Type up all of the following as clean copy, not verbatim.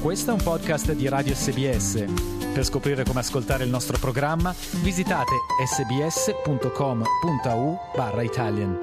Questo è un podcast di Radio SBS. Per scoprire come ascoltare il nostro programma, visitate sbs.com.au/Italian.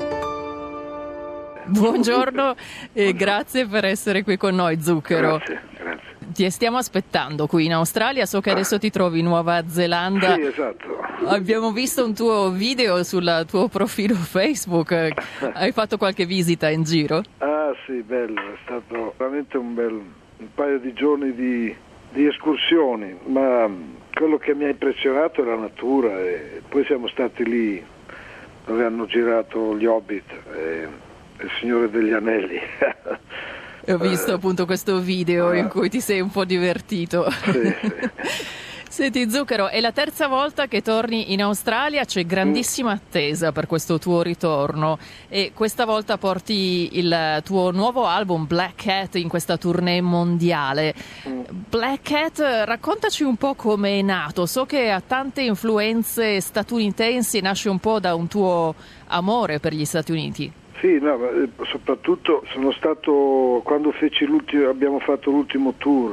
Buongiorno e grazie per essere qui con noi, Zucchero. Grazie. Ti stiamo aspettando qui in Australia, so che adesso ti trovi in Nuova Zelanda. Sì, esatto. Abbiamo visto un tuo video sul tuo profilo Facebook, hai fatto qualche visita in giro? Ah sì, bello, è stato veramente un paio di giorni di escursioni, ma quello che mi ha impressionato è la natura, e poi siamo stati lì dove hanno girato gli Hobbit e il Signore degli Anelli. Ho visto appunto questo video in cui ti sei un po' divertito. Sì. Senti Zucchero, è la terza volta che torni in Australia, c'è grandissima attesa per questo tuo ritorno e questa volta porti il tuo nuovo album Black Cat in questa tournée mondiale. Black Cat, raccontaci un po' come è nato, so che ha tante influenze statunitensi, nasce un po' da un tuo amore per gli Stati Uniti. Sì, no, soprattutto sono stato quando abbiamo fatto l'ultimo tour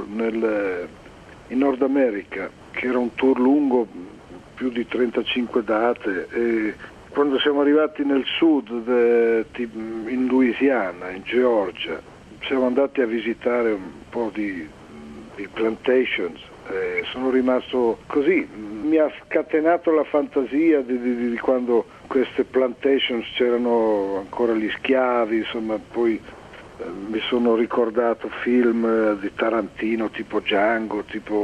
in Nord America, che era un tour lungo, più di 35 date, e quando siamo arrivati nel sud, in Louisiana, in Georgia, siamo andati a visitare un po' di plantations. Sono rimasto così, mi ha scatenato la fantasia di quando queste plantations c'erano ancora gli schiavi, insomma, poi mi sono ricordato film di Tarantino tipo Django,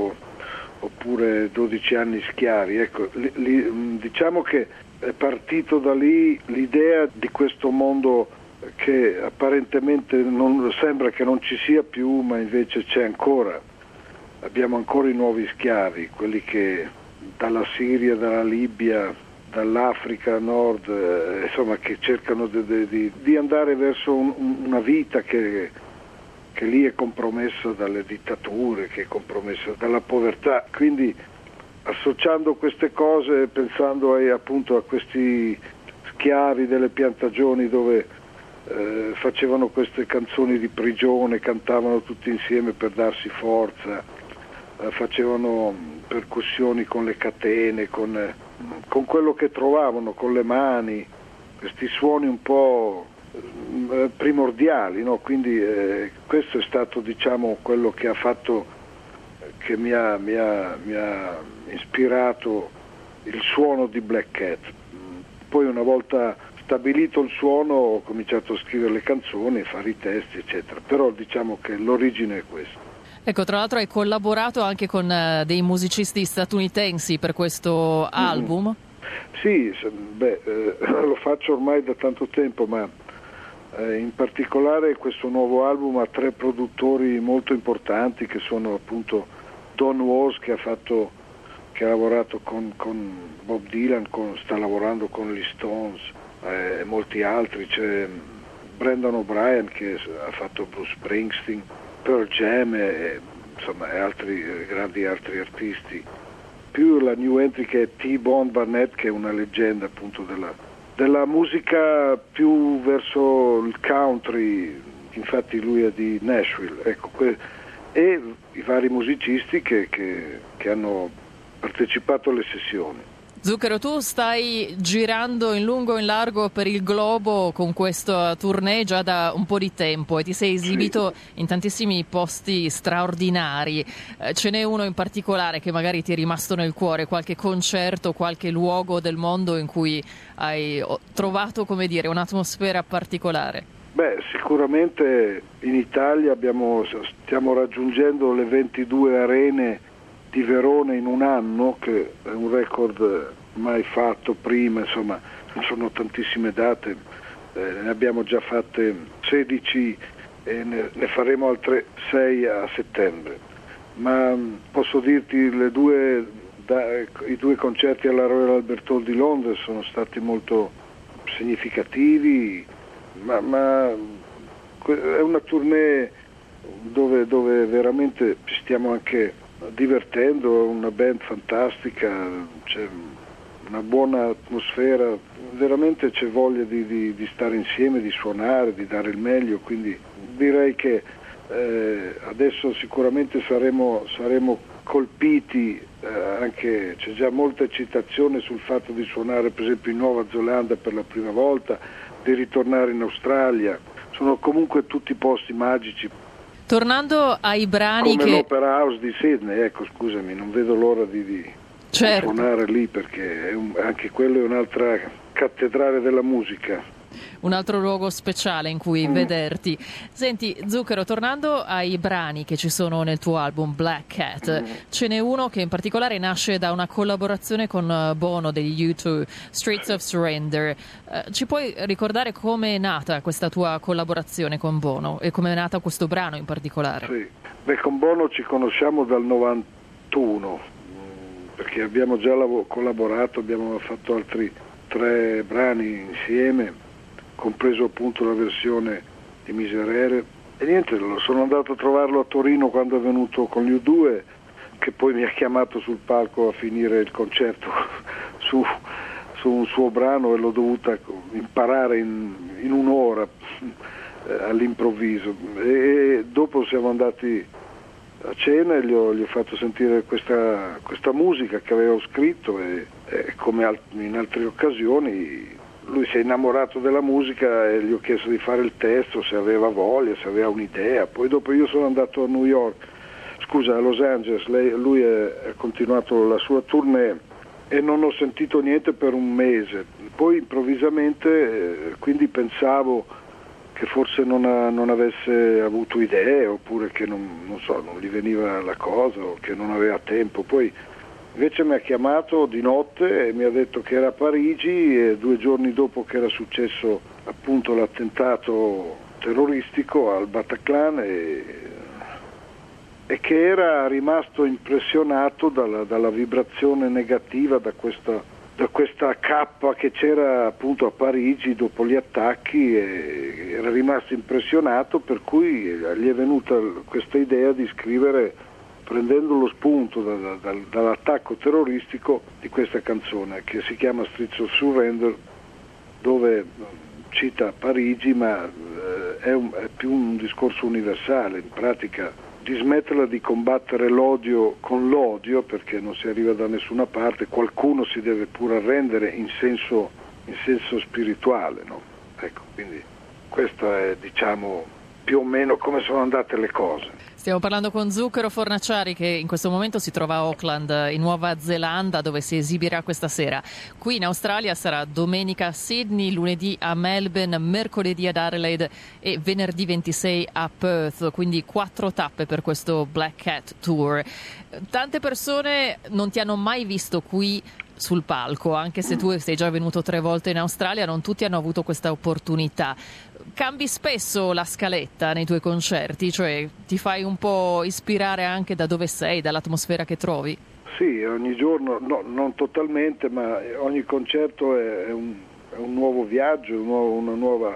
oppure 12 anni schiavi. Ecco, diciamo che è partito da lì l'idea di questo mondo che apparentemente non sembra che non ci sia più, ma invece c'è ancora. Abbiamo ancora i nuovi schiavi, quelli che dalla Siria, dalla Libia, dall'Africa Nord, insomma, che cercano di andare verso una vita che lì è compromessa dalle dittature, che è compromessa dalla povertà. Quindi associando queste cose, pensando appunto a questi schiavi delle piantagioni dove facevano queste canzoni di prigione, cantavano tutti insieme per darsi forza, facevano percussioni con le catene, con quello che trovavano, con le mani, questi suoni un po' primordiali, no? Quindi questo è stato, diciamo, quello che ha fatto, che mi ha ispirato il suono di Black Cat. Poi una volta stabilito il suono ho cominciato a scrivere le canzoni, fare i testi, eccetera, però diciamo che l'origine è questa. Ecco, tra l'altro hai collaborato anche con dei musicisti statunitensi per questo album? Sì, lo faccio ormai da tanto tempo, ma in particolare questo nuovo album ha 3 produttori molto importanti, che sono appunto Don Was, che ha lavorato con Bob Dylan, sta lavorando con gli Stones e molti altri, c'è Brendan O'Brien che ha fatto Bruce Springsteen, Pearl Jam e altri grandi artisti, più la new entry che è T-Bone Barnett, che è una leggenda appunto della musica più verso il country, infatti lui è di Nashville, ecco, e i vari musicisti che hanno partecipato alle sessioni. Zucchero, tu stai girando in lungo e in largo per il globo con questo tournée già da un po' di tempo e ti sei esibito in tantissimi posti straordinari. Ce n'è uno in particolare che magari ti è rimasto nel cuore, qualche concerto, qualche luogo del mondo in cui hai trovato, come dire, un'atmosfera particolare? Sicuramente in Italia stiamo raggiungendo le 22 arene di Verona in un anno, che è un record mai fatto prima, insomma, sono tantissime date, ne abbiamo già fatte 16 e ne faremo altre 6 a settembre, ma posso dirti i 2 concerti alla Royal Albert Hall di Londra sono stati molto significativi, ma è una tournée dove veramente ci stiamo anche divertendo, una band fantastica, c'è una buona atmosfera, veramente c'è voglia di stare insieme, di suonare, di dare il meglio, quindi direi che Adesso sicuramente saremo colpiti, anche c'è già molta eccitazione sul fatto di suonare per esempio in Nuova Zelanda per la prima volta, di ritornare in Australia. Sono comunque tutti posti magici. Tornando ai brani come l'Opera House di Sydney, ecco, scusami, non vedo l'ora di suonare lì, perché anche quello è un'altra cattedrale della musica. Un altro luogo speciale in cui vederti. Senti, Zucchero, tornando ai brani che ci sono nel tuo album Black Cat, ce n'è uno che in particolare nasce da una collaborazione con Bono degli U2, Streets of Surrender. Ci puoi ricordare come è nata questa tua collaborazione con Bono e come è nata questo brano in particolare? Sì. Beh, con Bono ci conosciamo dal 91, perché abbiamo già collaborato, abbiamo fatto altri 3 brani insieme, compreso appunto la versione di Miserere, e niente, sono andato a trovarlo a Torino quando è venuto con gli U2, che poi mi ha chiamato sul palco a finire il concerto su un suo brano, e l'ho dovuta imparare in un'ora all'improvviso, e dopo siamo andati a cena e gli ho fatto sentire questa musica che avevo scritto, e come in altre occasioni lui si è innamorato della musica e gli ho chiesto di fare il testo, se aveva voglia, se aveva un'idea. Poi dopo io sono andato a a Los Angeles, lui ha continuato la sua tournée e non ho sentito niente per un mese. Poi improvvisamente, quindi pensavo che forse non avesse avuto idee, oppure che non gli veniva la cosa, o che non aveva tempo. Poi invece mi ha chiamato di notte e mi ha detto che era a Parigi, e 2 giorni dopo che era successo appunto l'attentato terroristico al Bataclan, e che era rimasto impressionato dalla vibrazione negativa, da questa cappa che c'era appunto a Parigi dopo gli attacchi, e era rimasto impressionato, per cui gli è venuta questa idea di scrivere, prendendo lo spunto dall'attacco terroristico, di questa canzone che si chiama Streets of Surrender, dove cita Parigi, ma è più un discorso universale, in pratica di smetterla di combattere l'odio con l'odio, perché non si arriva da nessuna parte, qualcuno si deve pure arrendere in senso spirituale, no? Ecco, quindi questo è, diciamo, più o meno come sono andate le cose. Stiamo parlando con Zucchero Fornaciari, che in questo momento si trova a Auckland, in Nuova Zelanda, dove si esibirà questa sera. Qui in Australia sarà domenica a Sydney, lunedì a Melbourne, mercoledì ad Adelaide e venerdì 26 a Perth, quindi 4 tappe per questo Black Cat Tour. Tante persone non ti hanno mai visto qui sul palco, anche se tu sei già venuto 3 volte in Australia, non tutti hanno avuto questa opportunità. Cambi spesso la scaletta nei tuoi concerti, cioè ti fai un po' ispirare anche da dove sei, dall'atmosfera che trovi? Sì, ogni giorno, no, non totalmente, ma ogni concerto è un nuovo viaggio, una nuova,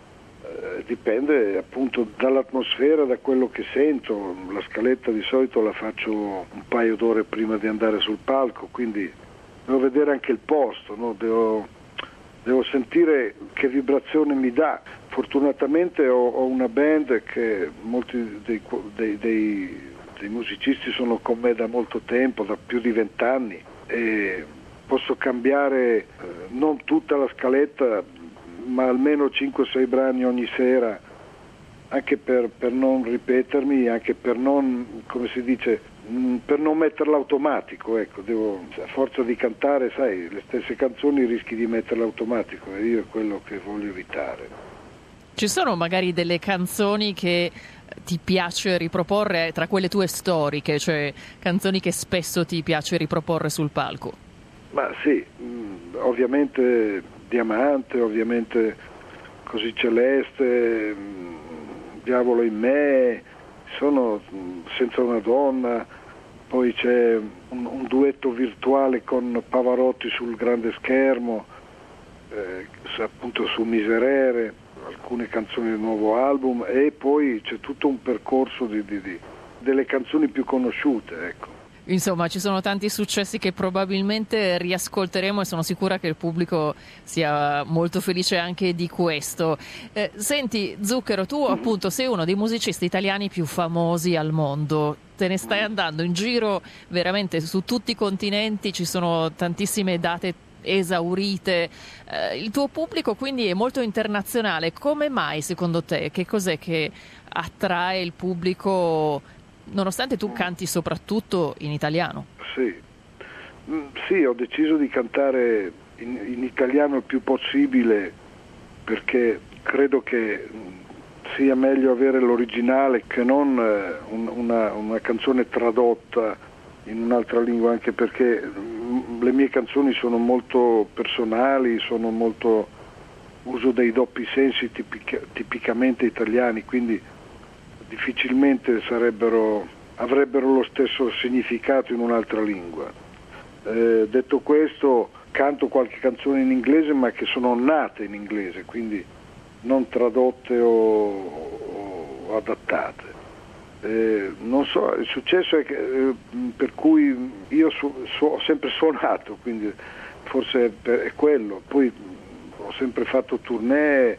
dipende appunto dall'atmosfera, da quello che sento. La scaletta di solito la faccio un paio d'ore prima di andare sul palco, quindi devo vedere anche il posto, no? Devo sentire che vibrazione mi dà. Fortunatamente ho una band che molti dei musicisti sono con me da molto tempo, da più di 20 anni, e posso cambiare non tutta la scaletta, ma almeno 5-6 brani ogni sera, anche per non ripetermi, anche per non, come si dice, per non metterla automatico, ecco. A forza di cantare, sai, le stesse canzoni rischi di metterla automatico, e io è quello che voglio evitare. Ci sono magari delle canzoni che ti piace riproporre tra quelle tue storiche, cioè canzoni che spesso ti piace riproporre sul palco? Ma sì, ovviamente Diamante, ovviamente Così Celeste, Diavolo in me, sono Senza una donna, poi c'è un duetto virtuale con Pavarotti sul grande schermo, appunto su Miserere, alcune canzoni del nuovo album, e poi c'è tutto un percorso delle canzoni più conosciute, ecco. Insomma, ci sono tanti successi che probabilmente riascolteremo e sono sicura che il pubblico sia molto felice anche di questo. Senti, Zucchero, tu appunto sei uno dei musicisti italiani più famosi al mondo. Te ne stai andando in giro veramente su tutti i continenti, ci sono tantissime date esaurite. Il tuo pubblico quindi è molto internazionale. Come mai secondo te? Che cos'è che attrae il pubblico, nonostante tu canti soprattutto in italiano? Sì, ho deciso di cantare in italiano il più possibile perché credo che sia meglio avere l'originale che non una canzone tradotta in un'altra lingua, anche perché le mie canzoni sono molto personali, sono molto uso dei doppi sensi tipicamente italiani, quindi difficilmente avrebbero lo stesso significato in un'altra lingua. Detto questo, canto qualche canzone in inglese ma che sono nate in inglese, quindi non tradotte o adattate. Non so, il successo è che, per cui io ho sempre suonato, quindi forse è quello. Poi ho sempre fatto tournée,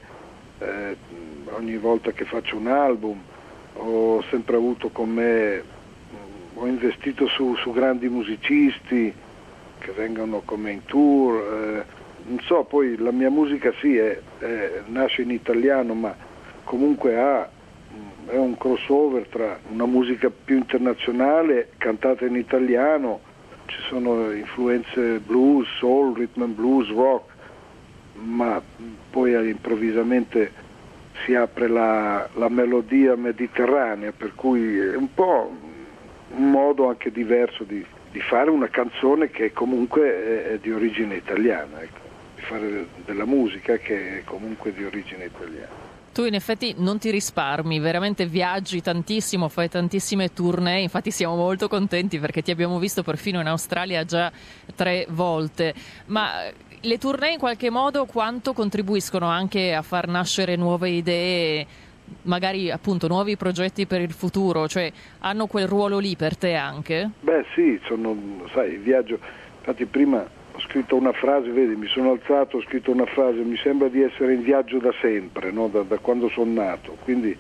ogni volta che faccio un album ho sempre avuto con me, ho investito su grandi musicisti che vengono con me in tour, non so, poi la mia musica sì nasce in italiano ma comunque è un crossover tra una musica più internazionale cantata in italiano, ci sono influenze blues, soul, rhythm and blues, rock, ma poi improvvisamente si apre la melodia mediterranea, per cui è un po' un modo anche diverso di fare una canzone che comunque è di origine italiana, ecco, di fare della musica che è comunque di origine italiana. Tu in effetti non ti risparmi, veramente viaggi tantissimo, fai tantissime tournée, infatti siamo molto contenti perché ti abbiamo visto perfino in Australia già 3 volte, ma le tournée in qualche modo quanto contribuiscono anche a far nascere nuove idee, magari appunto nuovi progetti per il futuro, cioè hanno quel ruolo lì per te anche? Beh sì, sai, viaggio, infatti prima ho scritto una frase, vedi, mi sono alzato, ho scritto una frase, mi sembra di essere in viaggio da sempre, no? da quando sono nato, quindi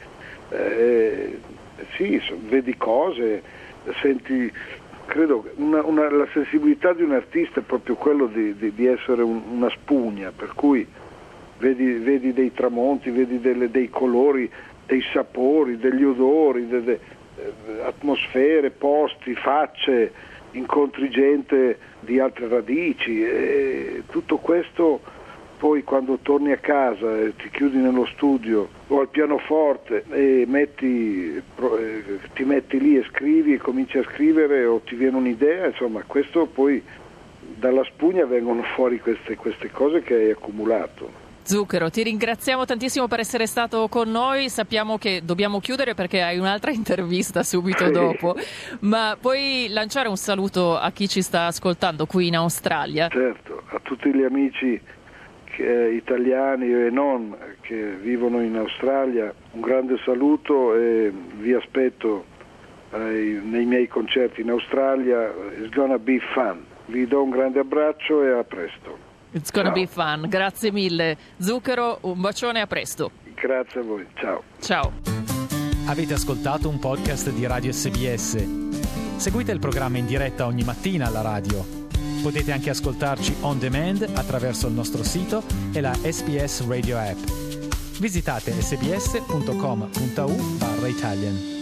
sì, vedi cose, senti, credo la sensibilità di un artista è proprio quello di essere una spugna, per cui vedi dei tramonti, vedi dei colori, dei sapori, degli odori, atmosfere, posti, facce, incontri gente di altre radici, e tutto questo poi quando torni a casa e ti chiudi nello studio o al pianoforte e ti metti lì e scrivi e cominci a scrivere o ti viene un'idea, insomma questo poi dalla spugna vengono fuori queste cose che hai accumulato. Zucchero, ti ringraziamo tantissimo per essere stato con noi, sappiamo che dobbiamo chiudere perché hai un'altra intervista subito dopo, ma puoi lanciare un saluto a chi ci sta ascoltando qui in Australia? Certo, a tutti gli amici italiani e non che vivono in Australia, un grande saluto e vi aspetto nei miei concerti in Australia, it's gonna be fun. Vi do un grande abbraccio e a presto. It's gonna be fun, grazie mille. Zucchero, un bacione, a presto. Grazie a voi, ciao. Ciao. Avete ascoltato un podcast di Radio SBS. Seguite il programma in diretta ogni mattina alla radio. Potete anche ascoltarci on demand attraverso il nostro sito e la SBS Radio app. Visitate sbs.com.au/Italian.